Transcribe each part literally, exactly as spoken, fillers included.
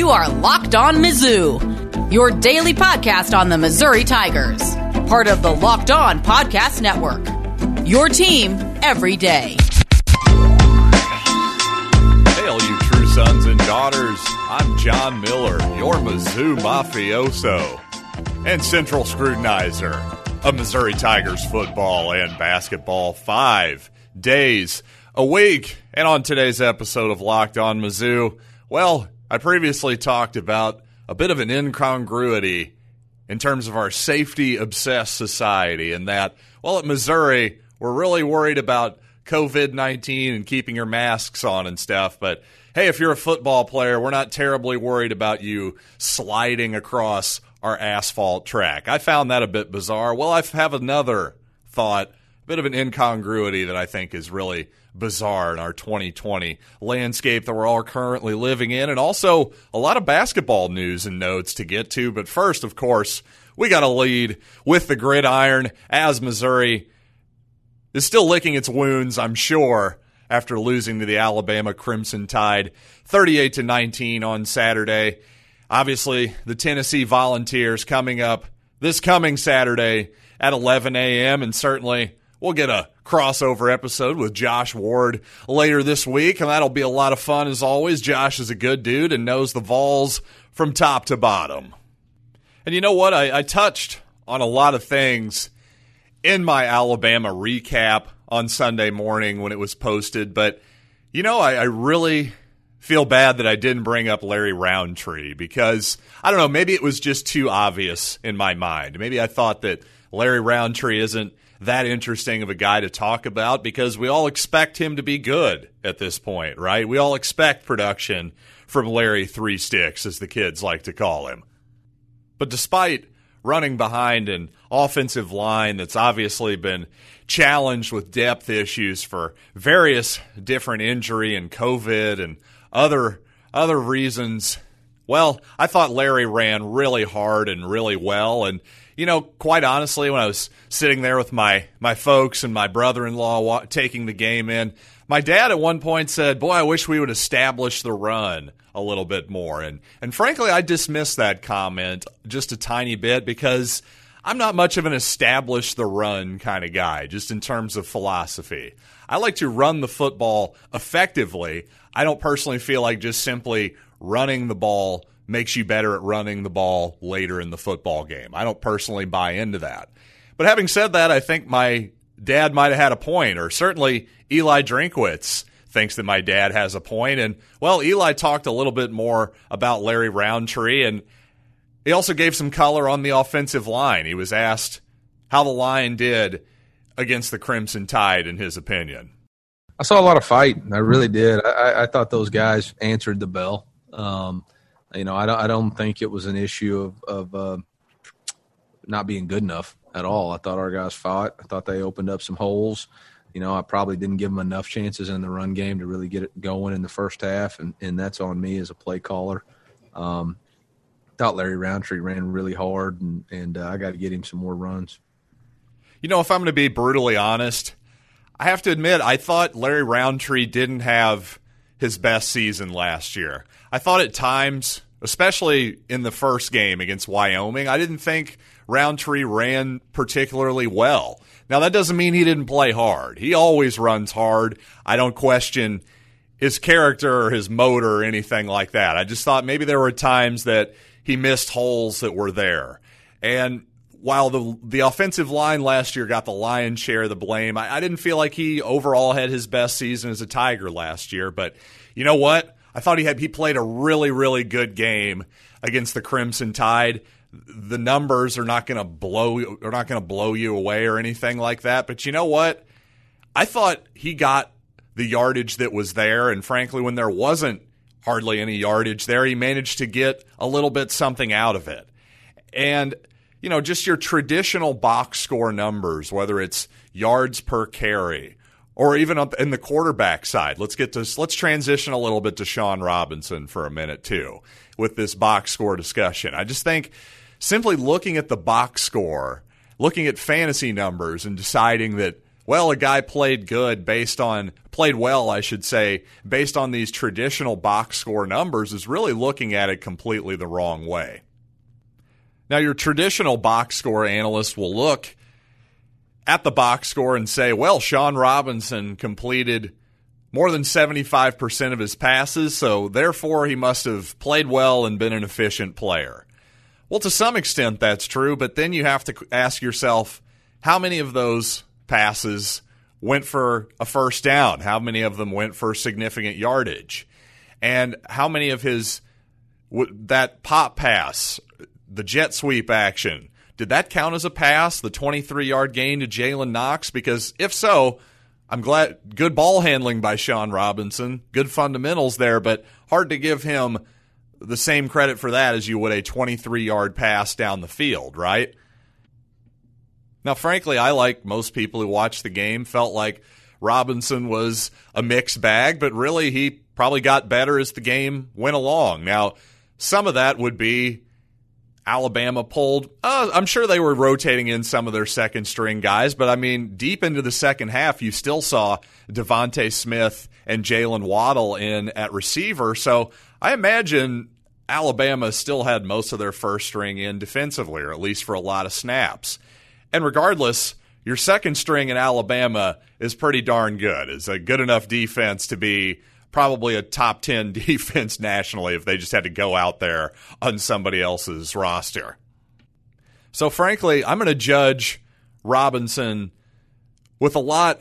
You are Locked On Mizzou, your daily podcast on the Missouri Tigers. Part of the Locked On Podcast Network. Your team every day. Hey, all you true sons and daughters. I'm John Miller, your Mizzou mafioso and central scrutinizer of Missouri Tigers football and basketball five days a week. And on today's episode of Locked On Mizzou, well, I previously talked about a bit of an incongruity in terms of our safety-obsessed society, and that, well, at Missouri, we're really worried about covid nineteen and keeping your masks on and stuff, but hey, if you're a football player, we're not terribly worried about you sliding across our asphalt track. I found that a bit bizarre. Well, I have another thought, a bit of an incongruity that I think is really bizarre in our twenty twenty landscape that we're all currently living in, and also a lot of basketball news and notes to get to. But first, of course, we got to lead with the gridiron as Missouri is still licking its wounds, I'm sure, after losing to the Alabama Crimson Tide thirty-eight to nineteen on Saturday. Obviously, the Tennessee Volunteers coming up this coming Saturday at eleven a.m., and certainly we'll get a crossover episode with Josh Ward later this week, and that'll be a lot of fun as always. Josh is a good dude and knows the Vols from top to bottom. And you know what? I, I touched on a lot of things in my Alabama recap on Sunday morning when it was posted, but you know, I, I really feel bad that I didn't bring up Larry Roundtree because, I don't know, maybe it was just too obvious in my mind. Maybe I thought that Larry Roundtree isn't that interesting of a guy to talk about because we all expect him to be good at this point, right? We all expect production from Larry Three Sticks, as the kids like to call him. But despite running behind an offensive line that's obviously been challenged with depth issues for various different injury and COVID and other other reasons, well, I thought Larry ran really hard and really well. And, you know, quite honestly, when I was sitting there with my, my folks and my brother-in-law wa- taking the game in, my dad at one point said, boy, I wish we would establish the run a little bit more. And and frankly, I dismissed that comment just a tiny bit because I'm not much of an establish the run kind of guy, just in terms of philosophy. I like to run the football effectively. I don't personally feel like just simply running the ball makes you better at running the ball later in the football game. I don't personally buy into that. But having said that, I think my dad might have had a point, or certainly Eli Drinkwitz thinks that my dad has a point. And, well, Eli talked a little bit more about Larry Roundtree, and he also gave some color on the offensive line. He was asked how the line did against the Crimson Tide, in his opinion. I saw a lot of fight. I really did. I, I thought those guys answered the bell. Um, you know, I don't, I don't think it was an issue of, of uh, not being good enough at all. I thought our guys fought. I thought they opened up some holes. You know, I probably didn't give them enough chances in the run game to really get it going in the first half, and, and that's on me as a play caller. Um, thought Larry Roundtree ran really hard, and, and uh, I got to get him some more runs. You know, if I'm going to be brutally honest, I have to admit I thought Larry Roundtree didn't have his best season last year. I thought at times, especially in the first game against Wyoming, I didn't think Roundtree ran particularly well. Now, that doesn't mean he didn't play hard. He always runs hard. I don't question his character or his motor or anything like that. I just thought maybe there were times that he missed holes that were there. And while the the offensive line last year got the lion's share of the blame, I, I didn't feel like he overall had his best season as a Tiger last year. But you know what? I thought he had he played a really, really good game against the Crimson Tide. The numbers are not going to blow are not going to blow you away or anything like that. But you know what? I thought he got the yardage that was there, and frankly, when there wasn't hardly any yardage there, he managed to get a little bit something out of it. And you know, just your traditional box score numbers, whether it's yards per carry or even up in the quarterback side. Let's get to let's transition a little bit to Sean Robinson for a minute too with this box score discussion. I just think simply looking at the box score, looking at fantasy numbers and deciding that, well, a guy played good based on, played well, I should say, based on these traditional box score numbers is really looking at it completely the wrong way. Now, your traditional box score analyst will look at the box score and say, well, Shawn Robinson completed more than seventy-five percent of his passes, so therefore he must have played well and been an efficient player. Well, to some extent that's true, but then you have to ask yourself, how many of those passes went for a first down? How many of them went for significant yardage? And how many of his, that pop pass, the jet sweep action, did that count as a pass, the twenty-three-yard gain to Jalen Knox? Because if so, I'm glad, good ball handling by Shawn Robinson, good fundamentals there, but hard to give him the same credit for that as you would a twenty-three-yard pass down the field, right? Now, frankly, I, like most people who watched the game, felt like Robinson was a mixed bag, but really he probably got better as the game went along. Now, some of that would be Alabama pulled, uh, I'm sure they were rotating in some of their second-string guys, but, I mean, deep into the second half, you still saw Devontae Smith and Jalen Waddle in at receiver, so I imagine Alabama still had most of their first string in defensively, or at least for a lot of snaps. And regardless, your second string in Alabama is pretty darn good. It's a good enough defense to be probably a top ten defense nationally if they just had to go out there on somebody else's roster. So frankly, I'm going to judge Robinson with a lot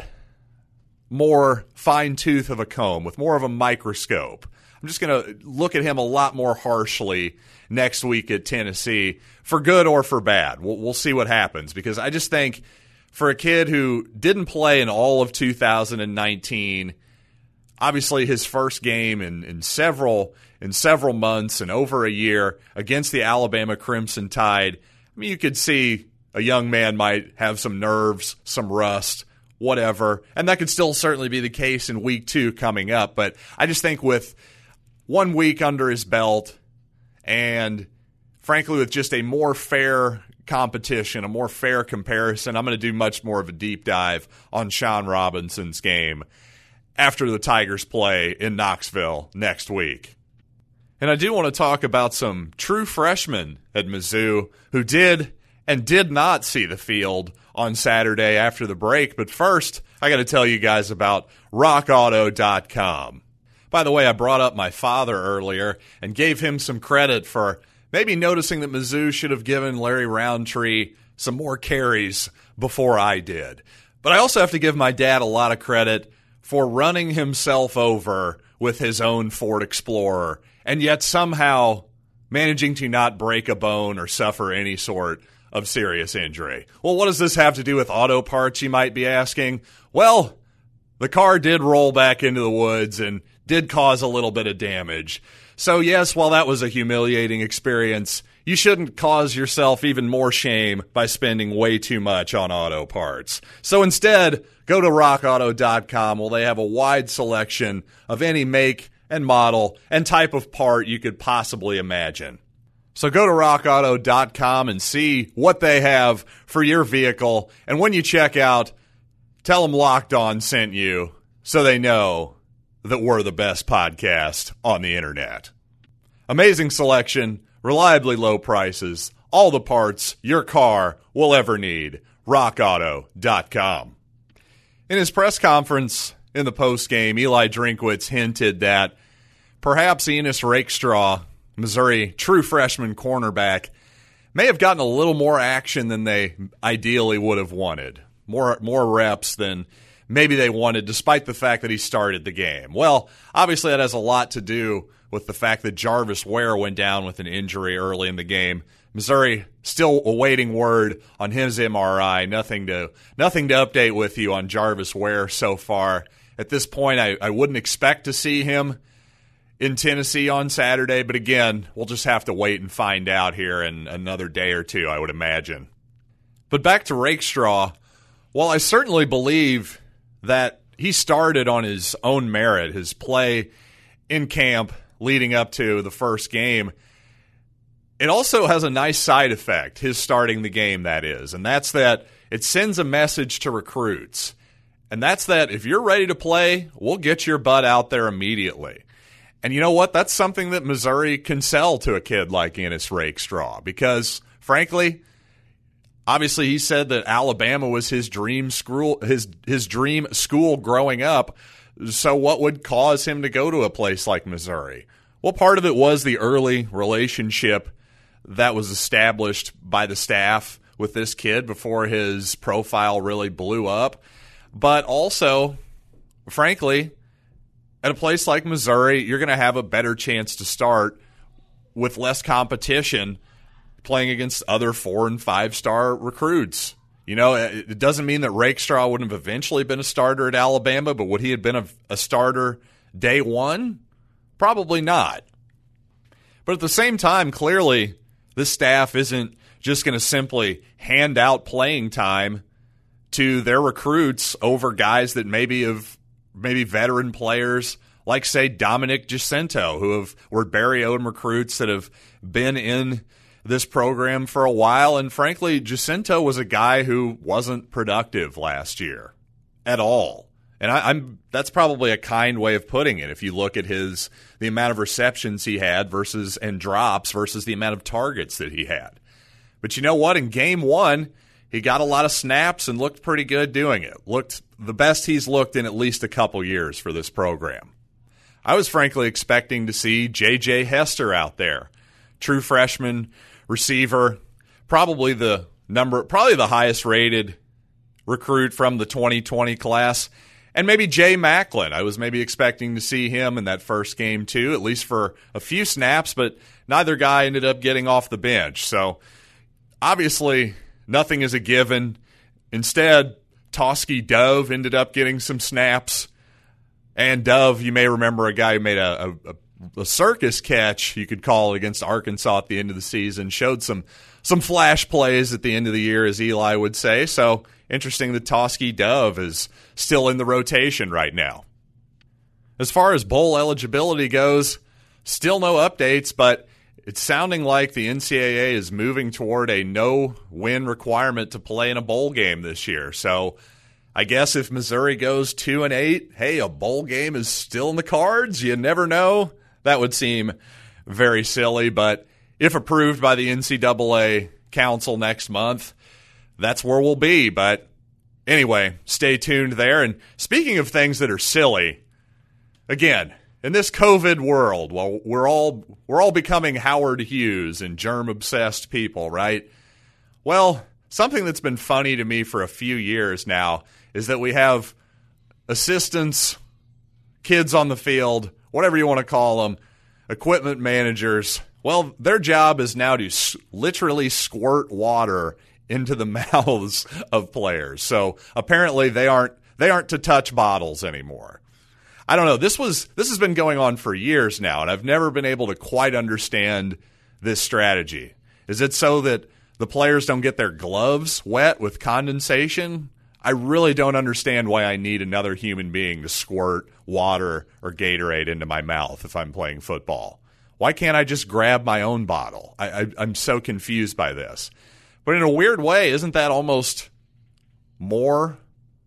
more fine-tooth of a comb, with more of a microscope. I'm just going to look at him a lot more harshly next week at Tennessee, for good or for bad. We'll, we'll see what happens, because I just think for a kid who didn't play in all of two thousand nineteen, obviously his first game in, in several in several months and over a year against the Alabama Crimson Tide, I mean, you could see a young man might have some nerves, some rust, whatever, and that could still certainly be the case in week two coming up. But I just think with one week under his belt and, frankly, with just a more fair competition, a more fair comparison, I'm going to do much more of a deep dive on Shawn Robinson's game after the Tigers play in Knoxville next week. And I do want to talk about some true freshmen at Mizzou who did and did not see the field on Saturday after the break. But first, I got to tell you guys about rock auto dot com. By the way, I brought up my father earlier and gave him some credit for maybe noticing that Mizzou should have given Larry Roundtree some more carries before I did. But I also have to give my dad a lot of credit for running himself over with his own Ford Explorer and yet somehow managing to not break a bone or suffer any sort of serious injury. Well, what does this have to do with auto parts, you might be asking? Well, the car did roll back into the woods and did cause a little bit of damage. So yes, while that was a humiliating experience, you shouldn't cause yourself even more shame by spending way too much on auto parts. So instead, go to rock auto dot com where they have a wide selection of any make and model and type of part you could possibly imagine. So go to rock auto dot com and see what they have for your vehicle. And when you check out, tell them Locked On sent you so they know that we're the best podcast on the internet. Amazing selection, reliably low prices, all the parts your car will ever need. rock auto dot com. In his press conference in the postgame, Eli Drinkwitz hinted that perhaps Enos Rakestraw, Missouri true freshman cornerback, may have gotten a little more action than they ideally would have wanted. More, more reps than maybe they wanted, despite the fact that he started the game. Well, obviously that has a lot to do with the fact that Jarvis Ware went down with an injury early in the game. Missouri still awaiting word on his M R I. Nothing to nothing to update with you on Jarvis Ware so far. At this point, I, I wouldn't expect to see him in Tennessee on Saturday, but again, we'll just have to wait and find out here in another day or two, I would imagine. But back to Rakestraw, while I certainly believe that he started on his own merit, his play in camp leading up to the first game, it also has a nice side effect, his starting the game, that is, and that's that it sends a message to recruits. And that's that if you're ready to play, we'll get your butt out there immediately. And you know what? That's something that Missouri can sell to a kid like Ennis Rakestraw because, frankly, obviously he said that Alabama was his dream school, his his dream school growing up. So what would cause him to go to a place like Missouri? Well, part of it was the early relationship that was established by the staff with this kid before his profile really blew up. But also, frankly, at a place like Missouri, you're going to have a better chance to start with less competition playing against other four- and five-star recruits. You know, it doesn't mean that Rakestraw wouldn't have eventually been a starter at Alabama, but would he have been a, a starter day one? Probably not. But at the same time, clearly, this staff isn't just going to simply hand out playing time to their recruits over guys that maybe have maybe veteran players like, say, Dominic Jacinto, who have were Barry Odom recruits that have been in this program for a while. And frankly, Jacinto was a guy who wasn't productive last year at all. And I, I'm that's probably a kind way of putting it if you look at his the amount of receptions he had versus and drops versus the amount of targets that he had. But you know what? In game one, he got a lot of snaps and looked pretty good doing it. Looked the best he's looked in at least a couple years for this program. I was frankly expecting to see J J Hester out there, true freshman receiver, probably the number, probably the highest rated recruit from the twenty twenty class, and maybe Jay Macklin. I was maybe expecting to see him in that first game too, at least for a few snaps, but neither guy ended up getting off the bench. So obviously, nothing is a given. Instead, Toski Dove ended up getting some snaps. And Dove, you may remember a guy who made a, a, a circus catch, you could call it, against Arkansas at the end of the season, showed some some flash plays at the end of the year, as Eli would say. So interesting that Toski Dove is still in the rotation right now. As far as bowl eligibility goes, still no updates, but it's sounding like the N C double A is moving toward a no-win requirement to play in a bowl game this year. So I guess if Missouri goes two and eight, hey, a bowl game is still in the cards. You never know. That would seem very silly, but if approved by the N C double A Council next month, that's where we'll be. But anyway, stay tuned there. And speaking of things that are silly, again, in this COVID world, well, we're all we're all becoming Howard Hughes and germ-obsessed people, right? Well, something that's been funny to me for a few years now is that we have assistants, kids on the field, whatever you want to call them, equipment managers. Well, their job is now to s- literally squirt water into the mouths of players. So apparently they aren't they aren't to touch bottles anymore. I don't know. This was this has been going on for years now, and I've never been able to quite understand this strategy. Is it so that the players don't get their gloves wet with condensation? I really don't understand why I need another human being to squirt water or Gatorade into my mouth if I'm playing football. Why can't I just grab my own bottle? I, I, I'm so confused by this. But in a weird way, isn't that almost more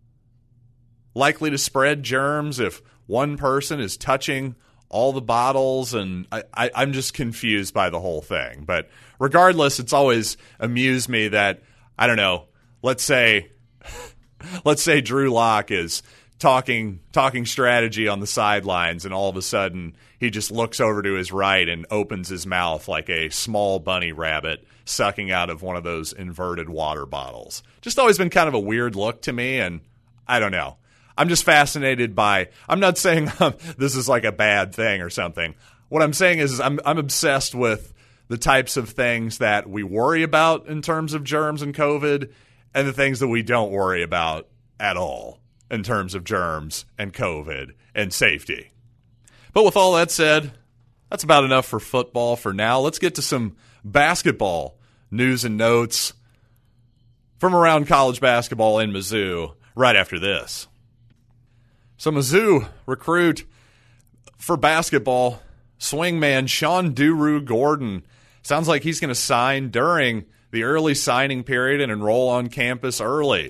likely to spread germs if one person is touching all the bottles? And I, I, I'm just confused by the whole thing. But regardless, it's always amused me that, I don't know, let's say let's say Drew Lock is talking talking strategy on the sidelines, and all of a sudden he just looks over to his right and opens his mouth like a small bunny rabbit sucking out of one of those inverted water bottles. Just always been kind of a weird look to me, and I don't know. I'm just fascinated by, I'm not saying um, this is like a bad thing or something. What I'm saying is, is I'm I'm obsessed with the types of things that we worry about in terms of germs and COVID, and the things that we don't worry about at all in terms of germs and COVID and safety. But with all that said, that's about enough for football for now. Let's get to some basketball news and notes from around college basketball in Mizzou right after this. So Mizzou recruit for basketball, swingman Sean Duru Gordon. Sounds like he's going to sign during the early signing period and enroll on campus early.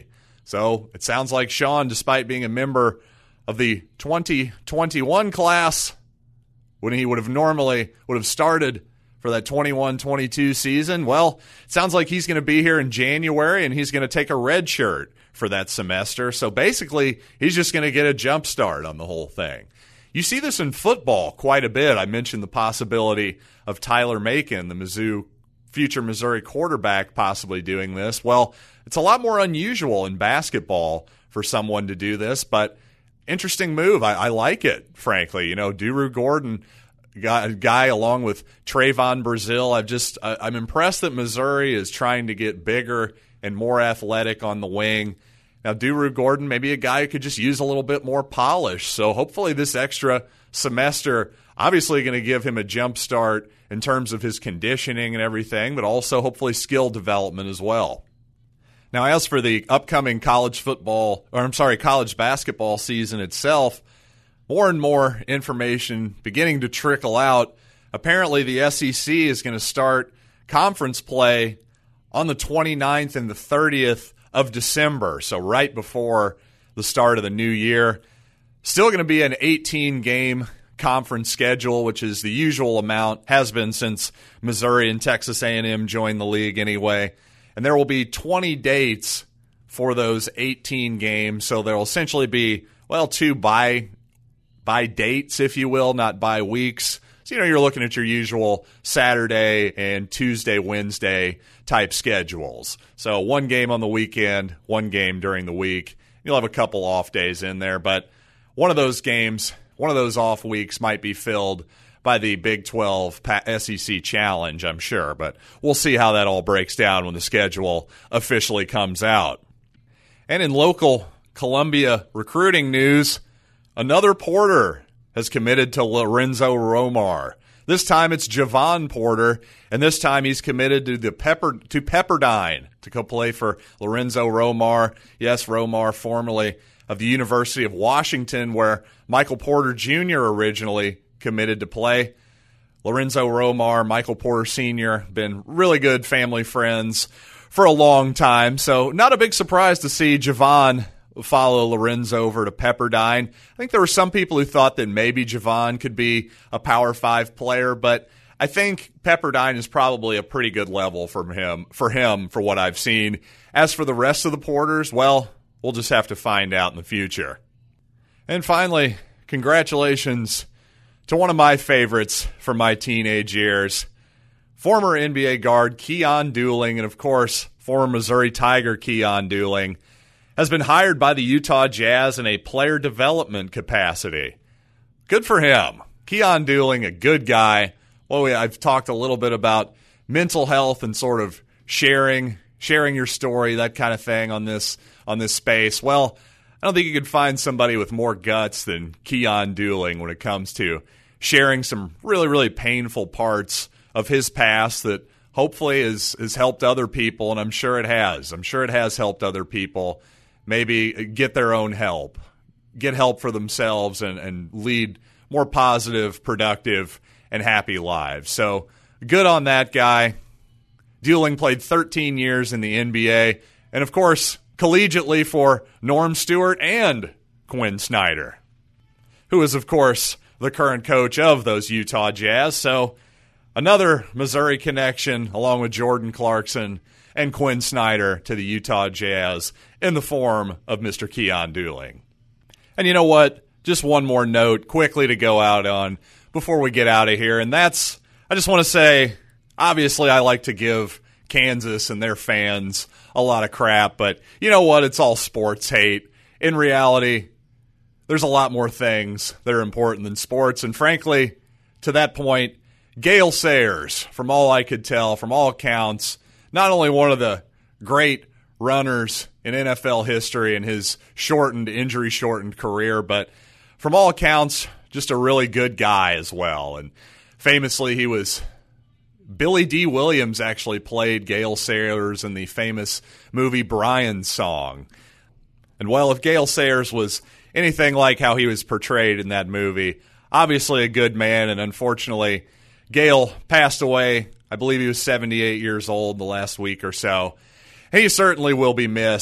So it sounds like Sean, despite being a member of the twenty twenty-one class, when he would have normally would have started for that twenty-one twenty-two season, well, it sounds like he's going to be here in January, and he's going to take a red shirt for that semester. So basically, he's just going to get a jump start on the whole thing. You see this in football quite a bit. I mentioned the possibility of Tyler Macon, the Mizzou future Missouri quarterback, possibly doing this. Well, it's a lot more unusual in basketball for someone to do this, but interesting move. I, I like it, frankly. You know, Duru Gordon, guy, guy along with Trayvon Brazile. I've just I, I'm impressed that Missouri is trying to get bigger and more athletic on the wing. Now, Duru Gordon, maybe a guy who could just use a little bit more polish. So hopefully this extra semester, obviously going to give him a jump start in terms of his conditioning and everything, but also hopefully skill development as well. Now, as for the upcoming college football, or I'm sorry, college basketball season itself, more and more information beginning to trickle out. Apparently, the S E C is going to start conference play on the twenty-ninth and the thirtieth of December, so right before the start of the new year. Still going to be an eighteen-game conference schedule, which is the usual amount, has been since Missouri and Texas A and M joined the league anyway. And there will be twenty dates for those eighteen games, so there will essentially be, well, two bye, bye dates, if you will, not bye weeks. So, you know, you're looking at your usual Saturday and Tuesday, Wednesday type schedules. So one game on the weekend, one game during the week. You'll have a couple off days in there, but one of those games, one of those off weeks might be filled by the Big twelve S E C Challenge, I'm sure. But we'll see how that all breaks down when the schedule officially comes out. And in local Columbia recruiting news, another Porter has committed to Lorenzo Romar. This time it's Javon Porter, and this time he's committed to the Pepper to Pepperdine to go play for Lorenzo Romar. Yes, Romar, formerly of the University of Washington, where Michael Porter Junior originally committed to play. Lorenzo Romar, Michael Porter Senior, been really good family friends for a long time, so not a big surprise to see Javon follow Lorenzo over to Pepperdine. I think there were some people who thought that maybe Javon could be a Power Five player, but I think Pepperdine is probably a pretty good level from him, for him, for what I've seen. As for the rest of the Porters, well, we'll just have to find out in the future. And finally, congratulations to one of my favorites from my teenage years, former N B A guard Keyon Dooling, and of course, former Missouri Tiger Keyon Dooling, has been hired by the Utah Jazz in a player development capacity. Good for him. Keyon Dooling, a good guy. Well, we, I've talked a little bit about mental health and sort of sharing, sharing your story, that kind of thing on this on this space. Well, I don't think you could find somebody with more guts than Keyon Dooling when it comes to sharing some really, really painful parts of his past that hopefully has, has helped other people, and I'm sure it has. I'm sure it has helped other people maybe get their own help, get help for themselves, and, and lead more positive, productive, and happy lives. So good on that guy. Dooling played thirteen years in the N B A, and of course, collegiately for Norm Stewart and Quinn Snyder, who is, of course, the current coach of those Utah Jazz. So another Missouri connection along with Jordan Clarkson and Quinn Snyder to the Utah Jazz in the form of Mister Keyon Dooling. And you know what? Just one more note quickly to go out on before we get out of here, and that's, I just want to say, obviously I like to give Kansas and their fans a lot of crap, but you know what? It's all sports hate. In reality, there's a lot more things that are important than sports, and frankly, to that point, Gale Sayers, from all I could tell, from all accounts, not only one of the great runners in N F L history in his shortened, injury-shortened career, but from all accounts, just a really good guy as well. And famously, he was Billy D. Williams actually played Gale Sayers in the famous movie Brian's Song. And well, if Gale Sayers was anything like how he was portrayed in that movie, obviously a good man, and unfortunately, Gale passed away. I believe he was seventy-eight years old the last week or so. He certainly will be missed.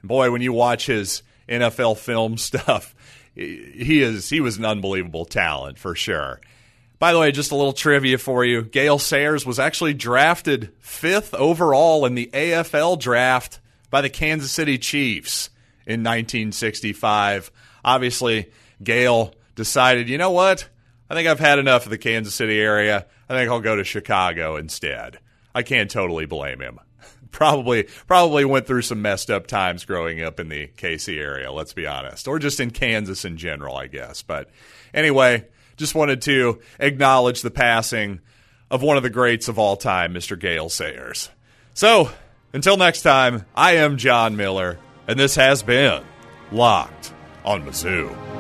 Boy, when you watch his N F L film stuff, he is he was an unbelievable talent for sure. By the way, just a little trivia for you. Gale Sayers was actually drafted fifth overall in the A F L draft by the Kansas City Chiefs in nineteen sixty-five. Obviously, Gale decided, you know what? I think I've had enough of the Kansas City area. I think I'll go to Chicago instead. I can't totally blame him. Probably probably went through some messed up times growing up in the K C area, let's be honest. Or just in Kansas in general, I guess. But anyway, just wanted to acknowledge the passing of one of the greats of all time, Mister Gale Sayers. So, until next time, I am John Miller, and this has been Locked on Mizzou.